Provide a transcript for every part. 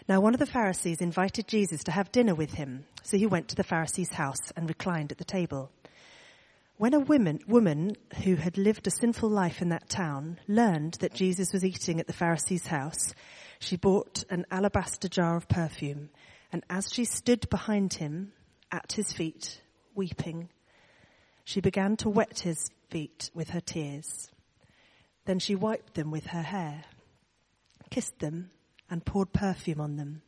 Now one of the Pharisees invited Jesus to have dinner with him, so he went to the Pharisee's house and reclined at the table. When a woman who had lived a sinful life in that town learned that Jesus was eating at the Pharisee's house, she bought an alabaster jar of perfume, and as she stood behind him at his feet, weeping, she began to wet his feet with her tears. Then she wiped them with her hair, kissed them, and poured perfume on them.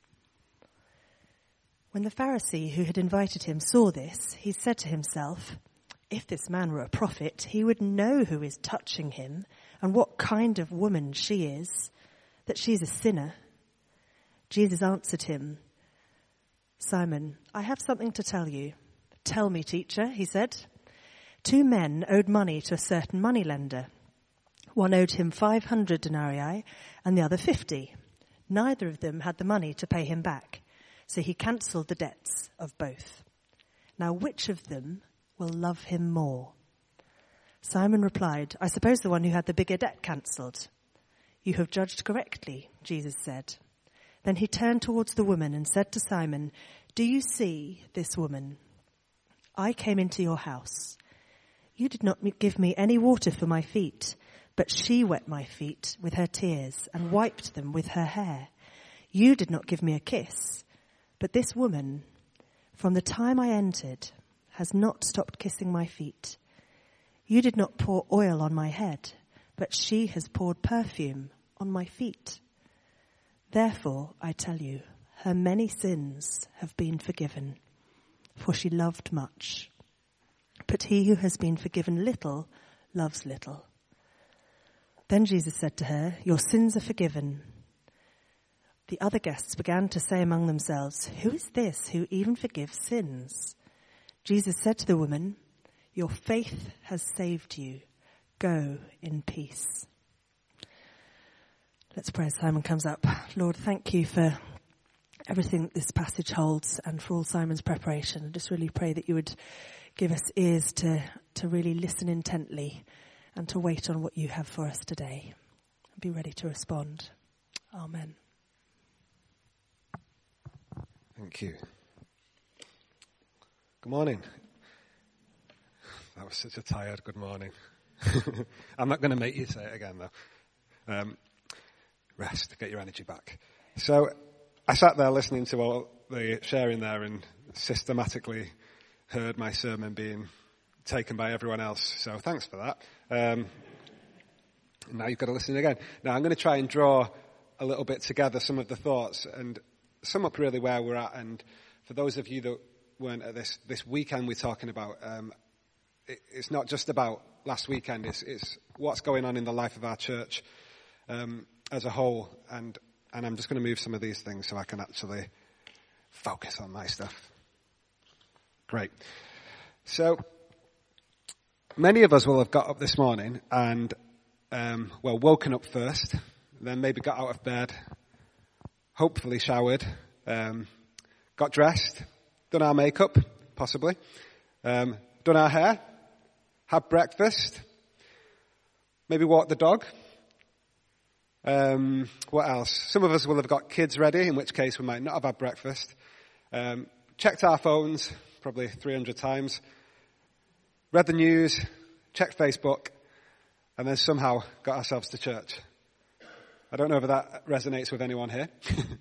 When the Pharisee who had invited him saw this, he said to himself, "If this man were a prophet, he would know who is touching him and what kind of woman she is, that she is a sinner." Jesus answered him, "Simon, I have something to tell you." "Tell me, teacher," he said. 2 men owed money to a certain moneylender. One owed him 500 denarii and the other 50. Neither of them had the money to pay him back, so he cancelled the debts of both. Now which of them will love him more? Simon replied, "I suppose the one who had the bigger debt cancelled." "You have judged correctly," Jesus said. Then he turned towards the woman and said to Simon, "Do you see this woman? I came into your house. You did not give me any water for my feet, but she wet my feet with her tears and wiped them with her hair. You did not give me a kiss, but this woman, from the time I entered, has not stopped kissing my feet. You did not pour oil on my head, but she has poured perfume on my feet. Therefore, I tell you, her many sins have been forgiven, for she loved much. But he who has been forgiven little loves little." Then Jesus said to her, "Your sins are forgiven." The other guests began to say among themselves, "Who is this who even forgives sins?" Jesus said to the woman, "Your faith has saved you. Go in peace." Let's pray as Simon comes up. Lord, thank you for everything that this passage holds and for all Simon's preparation. I just really pray that you would give us ears to really listen intently and to wait on what you have for us today. And be ready to respond. Amen. Thank you. Good morning. That was such a tired good morning. I'm not going to make you say it again, though. Rest, get your energy back. So I sat there listening to all the sharing there and systematically heard my sermon being taken by everyone else. So thanks for that. Now you've got to listen again. Now I'm going to try and draw a little bit together some of the thoughts and sum up really where we're at. And for those of you that weren't at this weekend we're talking about, it's not just about last weekend. It's what's going on in the life of our church as a whole. And I'm just going to move some of these things so I can actually focus on my stuff. Great. So many of us will have got up this morning and, woken up first, then maybe got out of bed, hopefully showered, got dressed, done our makeup, possibly, done our hair, had breakfast, maybe walked the dog. What else? Some of us will have got kids ready, in which case we might not have had breakfast. Checked our phones, probably 300 times. Read the news, checked Facebook, and then somehow got ourselves to church. I don't know if that resonates with anyone here.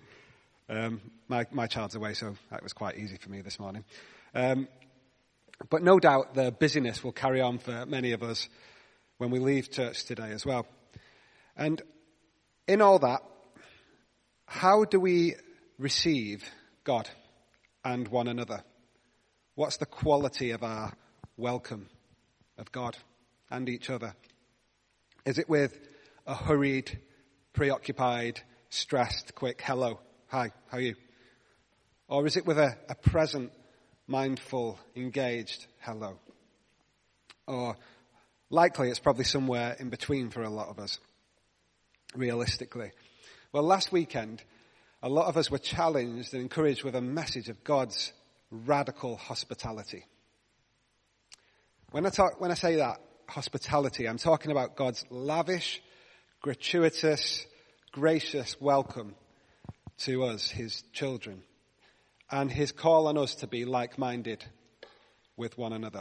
My child's away, so that was quite easy for me this morning. But no doubt the busyness will carry on for many of us when we leave church today as well. And in all that, how do we receive God and one another? What's the quality of our welcome of God and each other? Is it with a hurried, preoccupied, stressed, quick hello, hi, how are you? Or is it with a present, mindful, engaged hello? Or likely it's probably somewhere in between for a lot of us, realistically. Well, last weekend, a lot of us were challenged and encouraged with a message of God's radical hospitality. When I say that, hospitality, I'm talking about God's lavish, gratuitous, gracious welcome to us, his children, and his call on us to be like-minded with one another.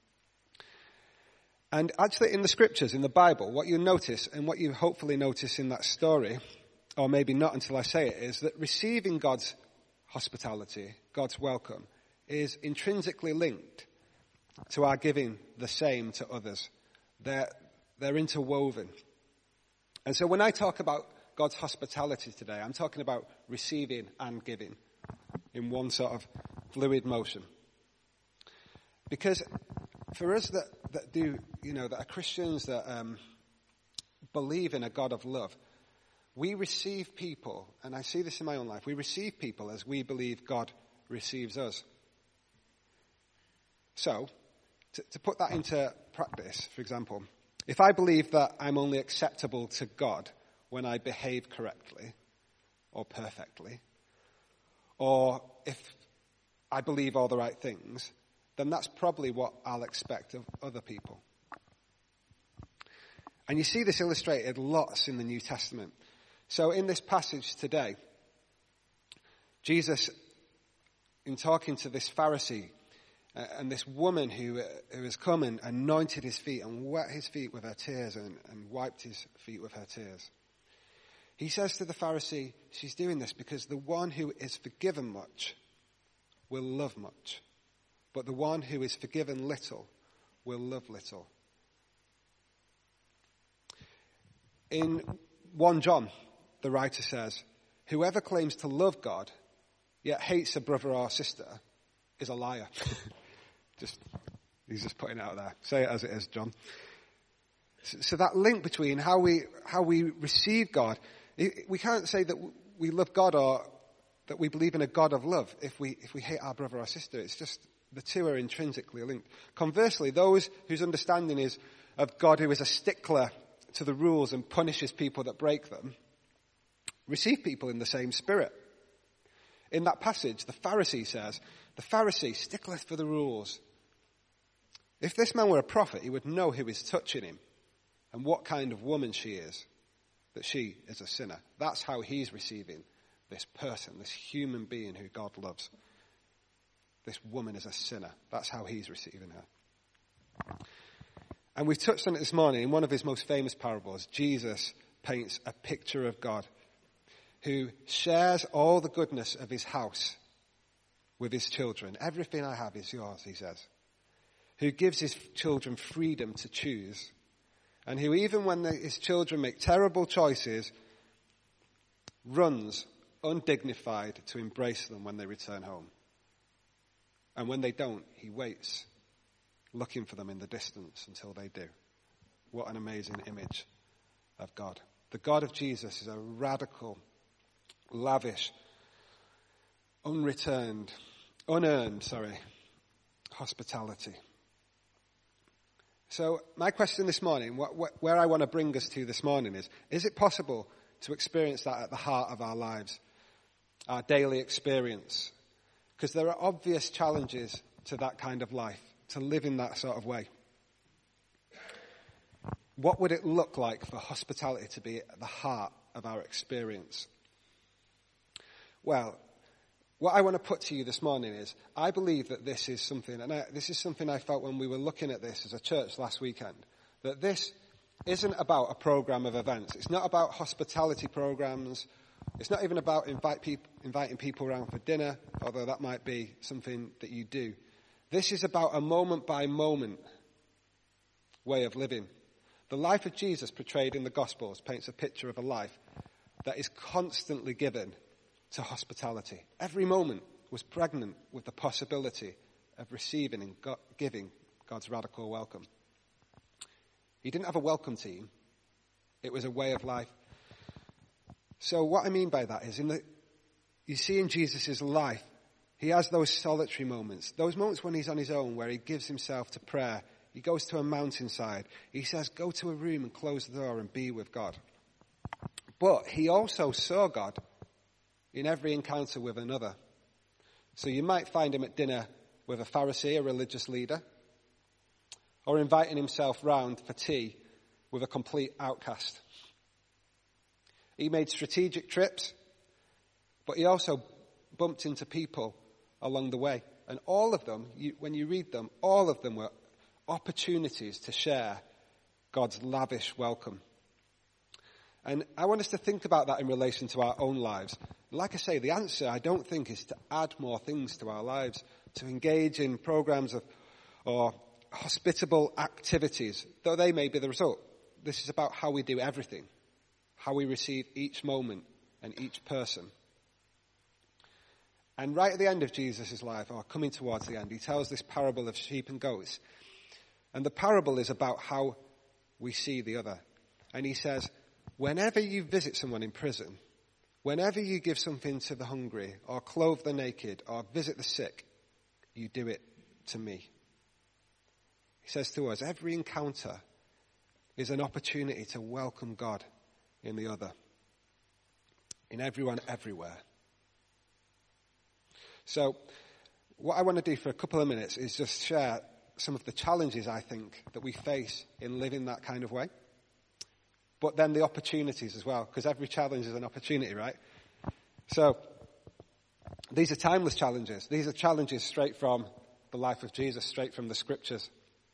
And actually in the scriptures, in the Bible, what you notice, and what you hopefully notice in that story, or maybe not until I say it, is that receiving God's hospitality, God's welcome, is intrinsically linked to our giving the same to others. They're interwoven. And so when I talk about God's hospitality today, I'm talking about receiving and giving in one sort of fluid motion. Because for us that are Christians, that believe in a God of love, we receive people, and I see this in my own life, we receive people as we believe God receives us. So, to put that into practice, for example, if I believe that I'm only acceptable to God when I behave correctly or perfectly, or if I believe all the right things, then that's probably what I'll expect of other people. And you see this illustrated lots in the New Testament. So in this passage today, Jesus, in talking to this Pharisee and this woman who has come and anointed his feet and wet his feet with her tears and wiped his feet with her tears, he says to the Pharisee, she's doing this because the one who is forgiven much will love much, but the one who is forgiven little will love little. In 1 John, the writer says, whoever claims to love God, yet hates a brother or sister, is a liar. He's just putting it out there. Say it as it is, John. So that link between how we receive God, we can't say that we love God or that we believe in a God of love if we hate our brother or sister. It's just the two are intrinsically linked. Conversely, those whose understanding is of God who is a stickler to the rules and punishes people that break them, receive people in the same spirit. In that passage, the Pharisee says, the Pharisee stickleth for the rules. If this man were a prophet, he would know who is touching him and what kind of woman she is, that she is a sinner. That's how he's receiving this person, this human being who God loves. This woman is a sinner. That's how he's receiving her. And we've touched on it this morning. In one of his most famous parables, Jesus paints a picture of God who shares all the goodness of his house with his children. Everything I have is yours, he says. Who gives his children freedom to choose. And who, even when his children make terrible choices, runs undignified to embrace them when they return home. And when they don't, he waits, looking for them in the distance until they do. What an amazing image of God. The God of Jesus is a radical, lavish, unearned hospitality. So my question this morning, where I want to bring us to this morning is it possible to experience that at the heart of our lives, our daily experience? Because there are obvious challenges to that kind of life, to live in that sort of way. What would it look like for hospitality to be at the heart of our experience? Well, what I want to put to you this morning is, I believe that this is something, and this is something I felt when we were looking at this as a church last weekend, that this isn't about a program of events. It's not about hospitality programs. It's not even about inviting people around for dinner, although that might be something that you do. This is about a moment-by-moment way of living. The life of Jesus portrayed in the Gospels paints a picture of a life that is constantly given to hospitality. Every moment was pregnant with the possibility of receiving and giving God's radical welcome. He didn't have a welcome team. It was a way of life. So what I mean by that is, you see in Jesus' life, he has those solitary moments, those moments when he's on his own, where he gives himself to prayer. He goes to a mountainside. He says, go to a room and close the door and be with God. But he also saw God in every encounter with another. So you might find him at dinner with a Pharisee, a religious leader, or inviting himself round for tea with a complete outcast. He made strategic trips But he also bumped into people along the way. And all of them, when you read them, all of them were opportunities to share God's lavish welcome. And I want us to think about that in relation to our own lives. Like I say, the answer, I don't think, is to add more things to our lives, to engage in programs or hospitable activities, though they may be the result. This is about how we do everything, how we receive each moment and each person. And right at the end of Jesus' life, or coming towards the end, he tells this parable of sheep and goats. And the parable is about how we see the other. And he says, whenever you visit someone in prison, whenever you give something to the hungry, or clothe the naked, or visit the sick, you do it to me. He says to us, every encounter is an opportunity to welcome God in the other, in everyone, everywhere. So what I want to do for a couple of minutes is just share some of the challenges I think that we face in living that kind of way. But then the opportunities as well, because every challenge is an opportunity, right? So these are timeless challenges. These are challenges straight from the life of Jesus, straight from the scriptures.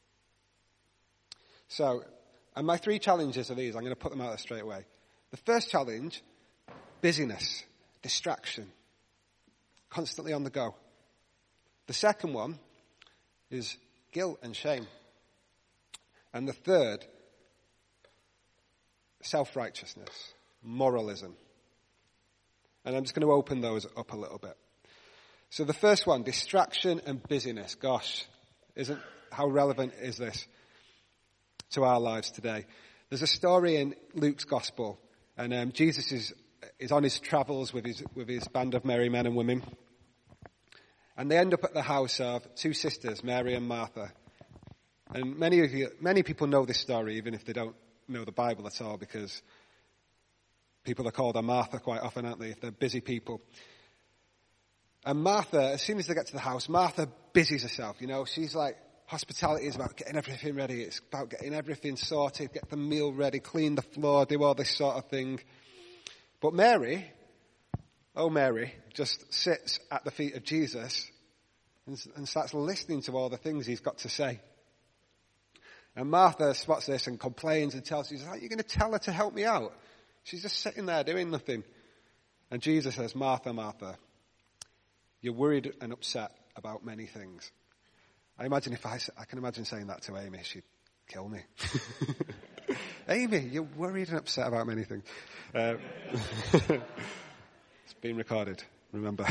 So, and my 3 challenges are these. I'm going to put them out there straight away. The first challenge, busyness, distraction. Constantly on the go. The second one is guilt and shame. And the third, self-righteousness, moralism. And I'm just going to open those up a little bit. So the first one, distraction and busyness. Gosh, how relevant is this to our lives today? There's a story in Luke's gospel, and Jesus is on his travels with his band of merry men and women. And they end up at the house of 2 sisters, Mary and Martha. And many people know this story, even if they don't know the Bible at all, because people are called a Martha quite often, aren't they, if they're busy people. And Martha, as soon as they get to the house, Martha busies herself, She's like, hospitality is about getting everything ready. It's about getting everything sorted, get the meal ready, clean the floor, do all this sort of thing. But Mary, just sits at the feet of Jesus and starts listening to all the things he's got to say. And Martha spots this and complains and tells Jesus, are you going to tell her to help me out? She's just sitting there doing nothing. And Jesus says, Martha, Martha, you're worried and upset about many things. I can imagine saying that to Amy. She'd kill me. Amy, you're worried and upset about many things. It's being recorded, remember.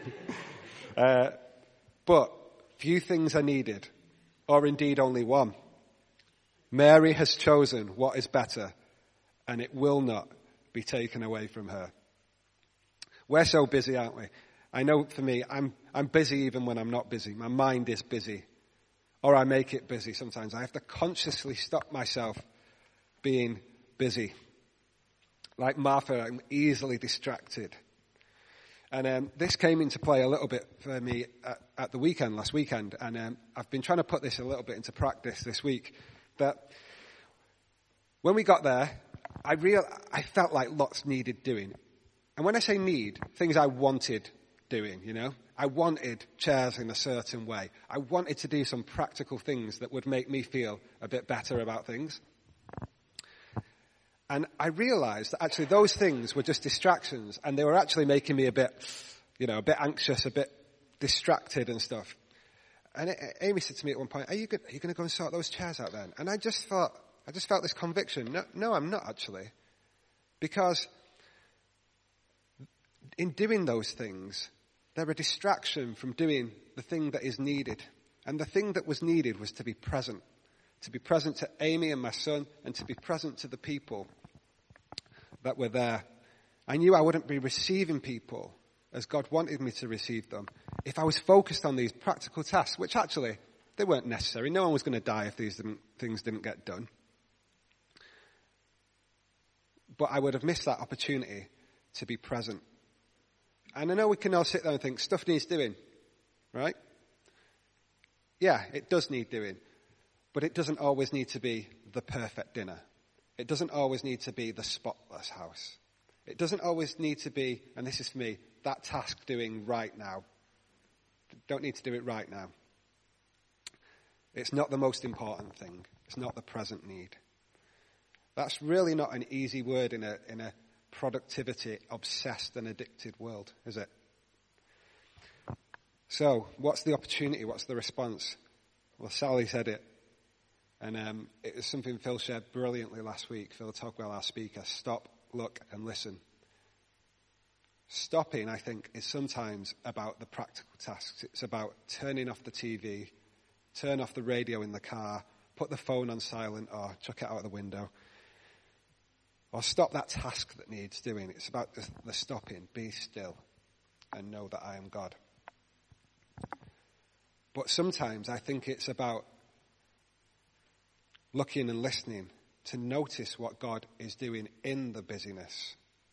But few things are needed, or indeed only one. Mary has chosen what is better, and it will not be taken away from her. We're so busy, aren't we? I know for me, I'm busy even when I'm not busy. My mind is busy. Or I make it busy sometimes. I have to consciously stop myself being busy. Like Martha, I'm easily distracted. And this came into play a little bit for me at the weekend, last weekend. And I've been trying to put this a little bit into practice this week. That when we got there, I felt like lots needed doing. And when I say need, things I wanted doing, I wanted chairs in a certain way. I wanted to do some practical things that would make me feel a bit better about things. And I realized that actually those things were just distractions, and they were actually making me a bit anxious, a bit distracted and stuff. And Amy said to me at one point, are you going to go and sort those chairs out then? And I just felt this conviction. No, I'm not actually. Because in doing those things, they're a distraction from doing the thing that is needed. And the thing that was needed was to be present to Amy and my son, and to be present to the people that were there. I knew I wouldn't be receiving people as God wanted me to receive them if I was focused on these practical tasks, which actually, they weren't necessary. No one was going to die if these things didn't get done. But I would have missed that opportunity to be present. And I know we can all sit there and think, stuff needs doing, right? Yeah, it does need doing. But it doesn't always need to be the perfect dinner. It doesn't always need to be the spotless house. It doesn't always need to be, and this is for me, that task doing right now. Don't need to do it right now. It's not the most important thing. It's not the present need. That's really not an easy word in a productivity-obsessed and addicted world, is it? So, what's the opportunity? What's the response? Well, Sally said it. And it was something Phil shared brilliantly last week. Phil Togwell, our speaker. Stop, look, and listen. Stopping, I think, is sometimes about the practical tasks. It's about turning off the TV, turn off the radio in the car, put the phone on silent, or chuck it out the window. Or stop that task that needs doing. It's about the stopping. Be still and know that I am God. But sometimes I think it's about looking and listening to notice what God is doing in the busyness.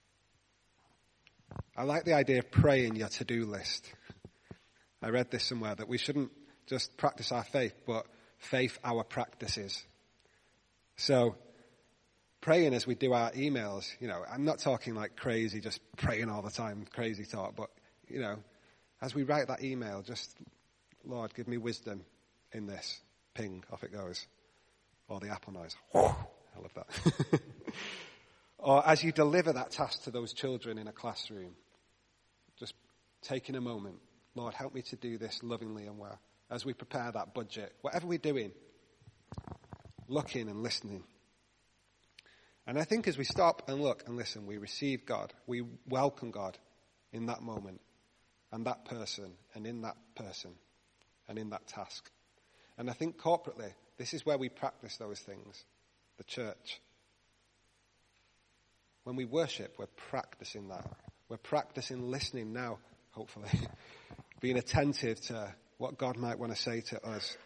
I like the idea of praying your to-do list. I read this somewhere, that we shouldn't just practice our faith, but faith our practices. So, praying as we do our emails, I'm not talking like crazy, just praying all the time, crazy talk, but, as we write that email, just, Lord, give me wisdom in this. Ping, off it goes. Or the Apple noise. I love that. Or as you deliver that task to those children in a classroom, just taking a moment. Lord, help me to do this lovingly and well. As we prepare that budget, whatever we're doing, looking and listening. And I think as we stop and look and listen, we receive God. We welcome God in that moment and that person and in that person and in that task. And I think corporately, this is where we practice those things, the church. When we worship, we're practicing that. We're practicing listening now, hopefully, being attentive to what God might want to say to us.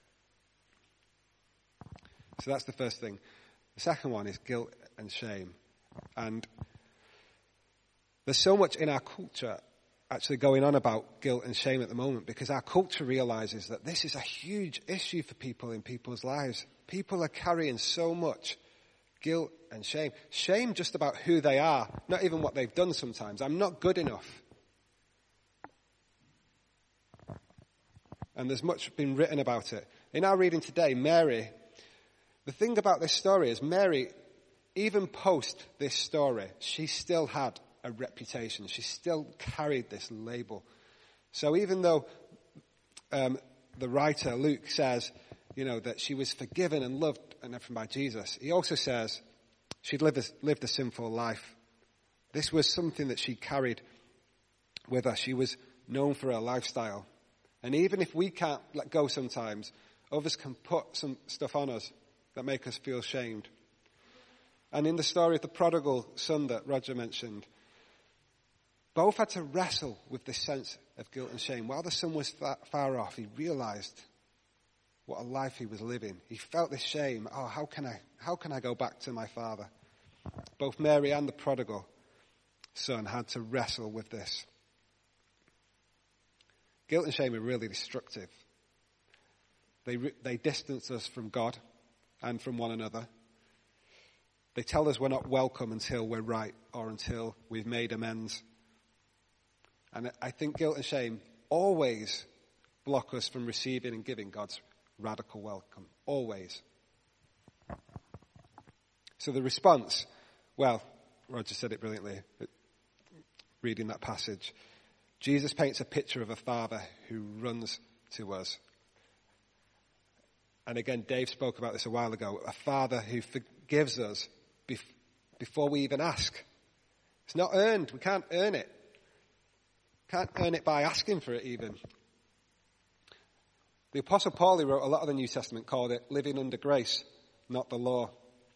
So that's the first thing. The second one is guilt and shame. And there's so much in our culture actually going on about guilt and shame at the moment, because our culture realizes that this is a huge issue for people in people's lives. People are carrying so much guilt and shame. Shame just about who they are, not even what they've done sometimes. I'm not good enough. And there's much been written about it. In our reading today, Mary, the thing about this story is Mary, even post this story, she still had a reputation. She still carried this label. So even though the writer, Luke, says, that she was forgiven and loved and everything by Jesus, he also says she'd lived a sinful life. This was something that she carried with her. She was known for her lifestyle. And even if we can't let go sometimes, others can put some stuff on us that make us feel shamed. And in the story of the prodigal son that Roger mentioned, both had to wrestle with this sense of guilt and shame. While the son was far off, he realized what a life he was living. He felt this shame. Oh, how can I go back to my father? Both Mary and the prodigal son had to wrestle with this. Guilt and shame are really destructive. They distance us from God and from one another. They tell us we're not welcome until we're right or until we've made amends. And I think guilt and shame always block us from receiving and giving God's radical welcome. Always. So the response, well, Roger said it brilliantly, reading that passage. Jesus paints a picture of a father who runs to us. And again, Dave spoke about this a while ago. A father who forgives us before we even ask. It's not earned. We can't earn it. Can't earn it by asking for it even. The Apostle Paul, who wrote a lot of the New Testament, called it living under grace, not the law.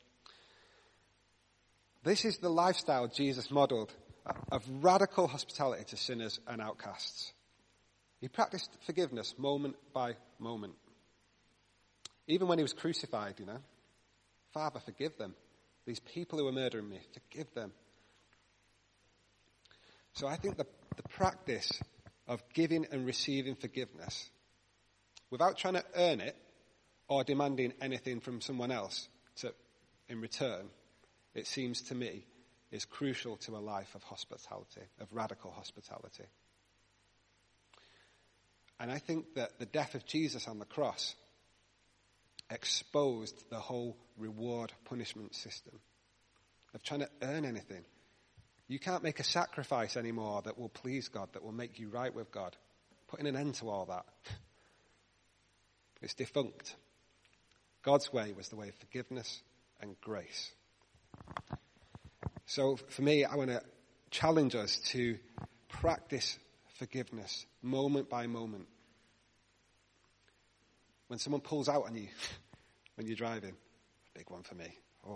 This is the lifestyle Jesus modeled of radical hospitality to sinners and outcasts. He practiced forgiveness moment by moment. Even when he was crucified, Father, forgive them. These people who are murdering me, forgive them. So I think the practice of giving and receiving forgiveness without trying to earn it or demanding anything from someone else in return, it seems to me, is crucial to a life of hospitality, of radical hospitality. And I think that the death of Jesus on the cross exposed the whole reward-punishment system of trying to earn anything. You can't make a sacrifice anymore that will please God, that will make you right with God. Putting an end to all that. It's defunct. God's way was the way of forgiveness and grace. So for me, I want to challenge us to practice forgiveness moment by moment. When someone pulls out on you when you're driving, a big one for me.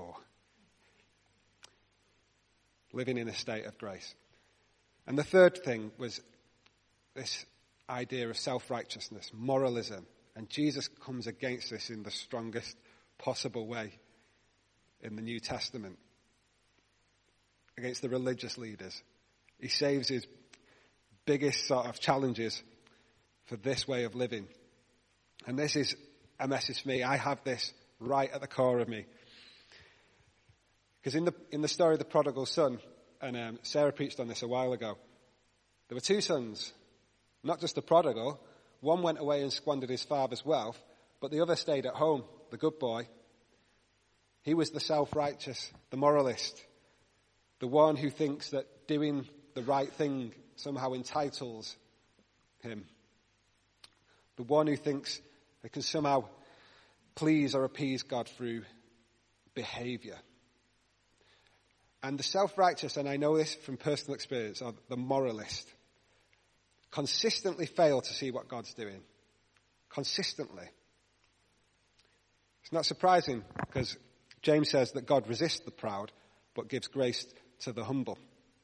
Living in a state of grace. And the third thing was this idea of self-righteousness, moralism. And Jesus comes against this in the strongest possible way in the New Testament. Against the religious leaders. He saves his biggest sort of challenges for this way of living. And this is a message for me. I have this right at the core of me. Because in the story of the prodigal son, and Sarah preached on this a while ago, there were two sons, not just the prodigal. One went away and squandered his father's wealth, but the other stayed at home, the good boy. He was the self-righteous, the moralist, the one who thinks that doing the right thing somehow entitles him. The one who thinks they can somehow please or appease God through behavior. And the self-righteous, and I know this from personal experience, or the moralist, consistently fail to see what God's doing. Consistently. It's not surprising, because James says that God resists the proud, but gives grace to the humble.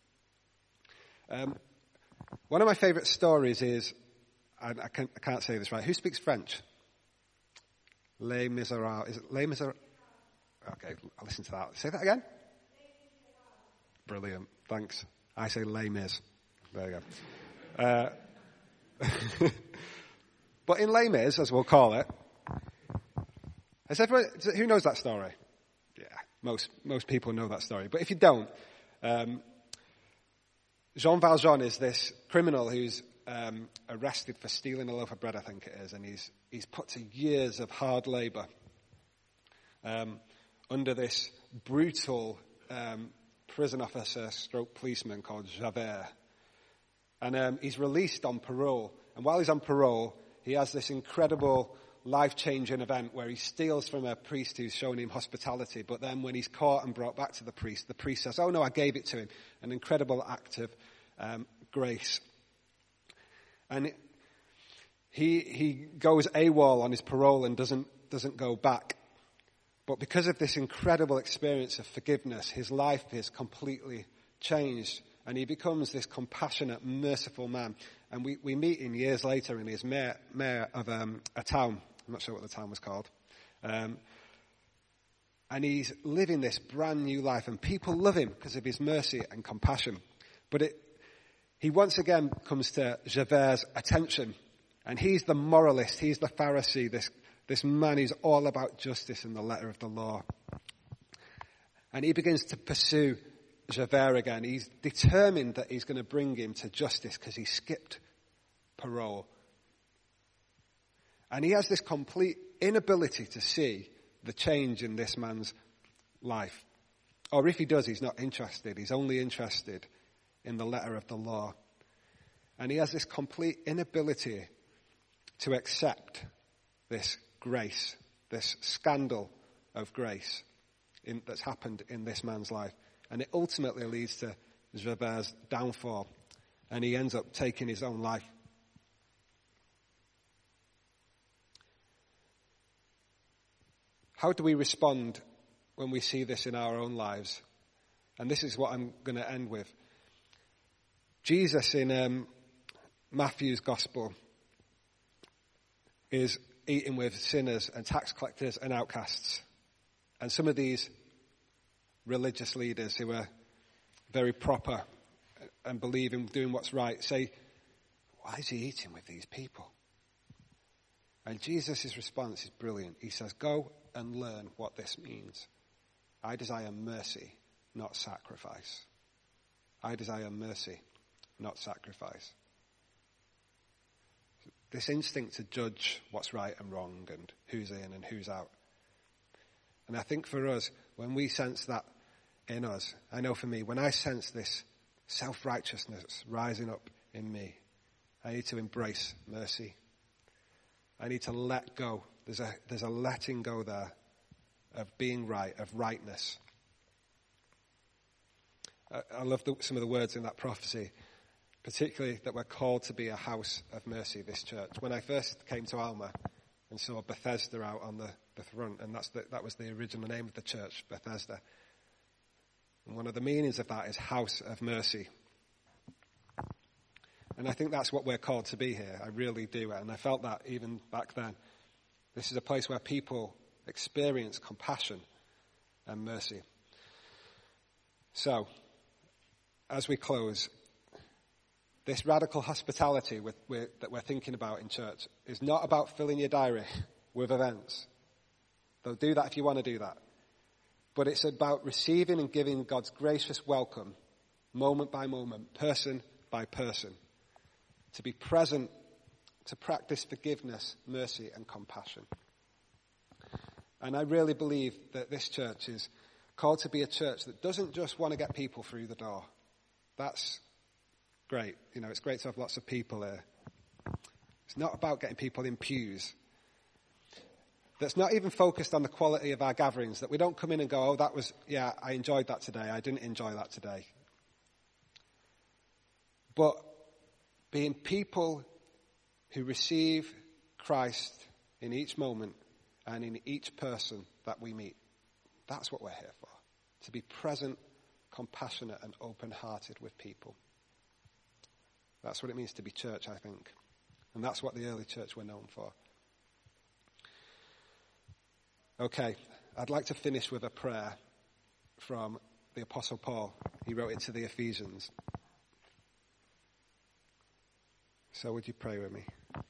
One of my favourite stories is, I can't say this right, who speaks French? Les Miserables. Is it Les Miserables? Okay, I'll listen to that. Say that again? Brilliant, thanks. I say Les Mis. There you go. But in Les Mis, as we'll call it, has everyone, who knows that story? Yeah, most people know that story. But if you don't, Jean Valjean is this criminal who's arrested for stealing a loaf of bread, I think it is, and he's put to years of hard labour under this brutal prison officer stroke policeman called Javert. And he's released on parole. And while he's on parole, he has this incredible life-changing event where he steals from a priest who's shown him hospitality. But then when he's caught and brought back to the priest says, "Oh no, I gave it to him." An incredible act of grace. And he goes AWOL on his parole and doesn't go back. But because of this incredible experience of forgiveness, his life is completely changed. And he becomes this compassionate, merciful man. And we meet him years later, and he's mayor of a town. I'm not sure what the town was called. And he's living this brand new life. And people love him because of his mercy and compassion. But he once again comes to Javert's attention. And he's the moralist. He's the Pharisee. This man who's all about justice and the letter of the law. And he begins to pursue Javert again. He's determined that he's going to bring him to justice because he skipped parole. And he has this complete inability to see the change in this man's life. Or if he does, he's not interested. He's only interested in the letter of the law. And he has this complete inability to accept this grace, this scandal of grace that's happened in this man's life. And it ultimately leads to Javert's downfall. And he ends up taking his own life. How do we respond when we see this in our own lives? And this is what I'm going to end with. Jesus in Matthew's Gospel is eating with sinners and tax collectors and outcasts. And some of these religious leaders who are very proper and believe in doing what's right say, "Why is he eating with these people?" And Jesus' response is brilliant. He says, "Go and learn what this means. I desire mercy, not sacrifice. I desire mercy, not sacrifice. This instinct to judge what's right and wrong and who's in and who's out. And I think for us, when we sense that in us, I know for me, when I sense this self-righteousness rising up in me, I need to embrace mercy. I need to let go. There's a letting go there of being right, of rightness. I love some of the words in that prophecy, particularly that we're called to be a house of mercy, this church. When I first came to Alma and saw Bethesda out on the front, and that was the original name of the church, Bethesda. And one of the meanings of that is house of mercy. And I think that's what we're called to be here. I really do. And I felt that even back then. This is a place where people experience compassion and mercy. So, as we close, this radical hospitality that we're thinking about in church is not about filling your diary with events. Though do that if you want to do that. But it's about receiving and giving God's gracious welcome, moment by moment, person by person. To be present, to practice forgiveness, mercy, and compassion. And I really believe that this church is called to be a church that doesn't just want to get people through the door. That's great. You know, it's great to have lots of people here. It's not about getting people in pews. That's not even focused on the quality of our gatherings, that we don't come in and go, I enjoyed that today, I didn't enjoy that today. But being people who receive Christ in each moment and in each person that we meet. That's what we're here for. To be present, compassionate, and open-hearted with people. That's what it means to be church, I think. And that's what the early church were known for. Okay, I'd like to finish with a prayer from the Apostle Paul. He wrote it to the Ephesians. So would you pray with me?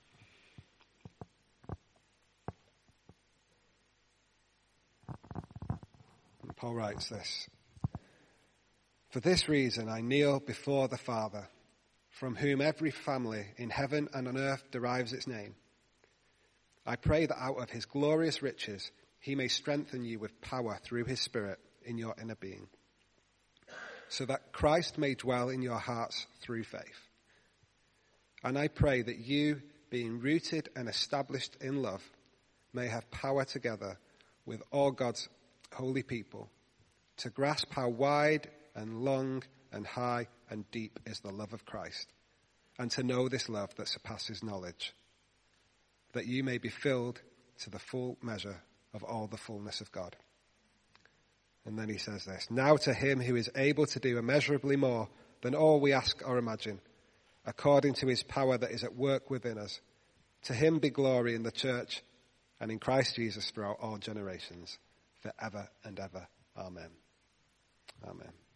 And Paul writes this. For this reason I kneel before the Father, from whom every family in heaven and on earth derives its name. I pray that out of his glorious riches he may strengthen you with power through his Spirit in your inner being, so that Christ may dwell in your hearts through faith. And I pray that you, being rooted and established in love, may have power together with all God's holy people to grasp how wide and long and high and deep is the love of Christ, and to know this love that surpasses knowledge, that you may be filled to the full measure of all the fullness of God. And then he says this, now to him who is able to do immeasurably more than all we ask or imagine, according to his power that is at work within us. To him be glory in the church and in Christ Jesus throughout all generations, forever and ever. Amen. Amen.